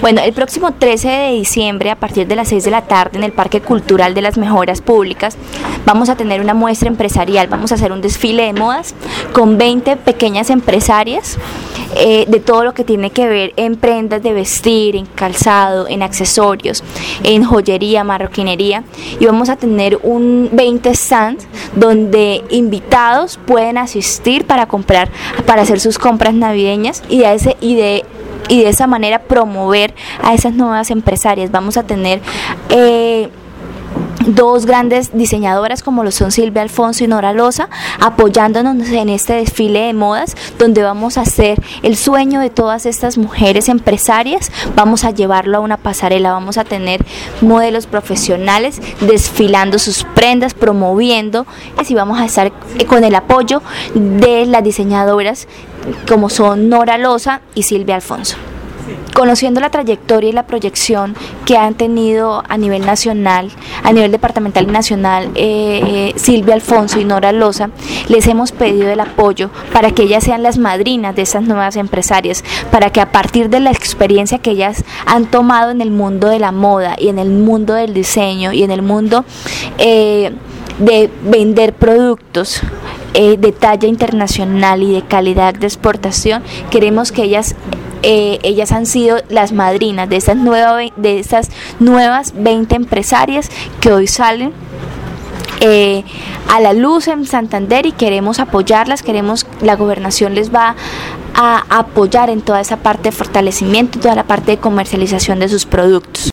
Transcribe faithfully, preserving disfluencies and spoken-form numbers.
Bueno, el próximo trece de diciembre, a partir de las seis de la tarde, en el Parque Cultural de las Mejoras Públicas, vamos a tener una muestra empresarial. Vamos a hacer un desfile de modas con veinte pequeñas empresarias eh, de todo lo que tiene que ver en prendas de vestir, en calzado, en accesorios, en joyería, marroquinería, y vamos a tener un veinte stands donde invitados pueden asistir para comprar, para hacer sus compras navideñas y de ese y de y de esa manera promover a esas nuevas empresarias. Vamos a tener eh, dos grandes diseñadoras como lo son Silvia Alfonso y Nora Loza apoyándonos en este desfile de modas, donde vamos a hacer el sueño de todas estas mujeres empresarias, vamos a llevarlo a una pasarela, vamos a tener modelos profesionales desfilando sus prendas, promoviendo, y así vamos a estar con el apoyo de las diseñadoras como son Nora Loza y Silvia Alfonso. Conociendo la trayectoria y la proyección que han tenido a nivel nacional, a nivel departamental y nacional, eh, eh, Silvia Alfonso y Nora Loza, les hemos pedido el apoyo para que ellas sean las madrinas de estas nuevas empresarias, para que a partir de la experiencia que ellas han tomado en el mundo de la moda y en el mundo del diseño y en el mundo eh, de vender productos eh, de talla internacional y de calidad de exportación, queremos que ellas Eh, ellas han sido las madrinas de estas, nueva, de estas nuevas veinte empresarias que hoy salen eh, a la luz en Santander, y queremos apoyarlas, queremos, la gobernación les va a apoyar en toda esa parte de fortalecimiento, toda la parte de comercialización de sus productos.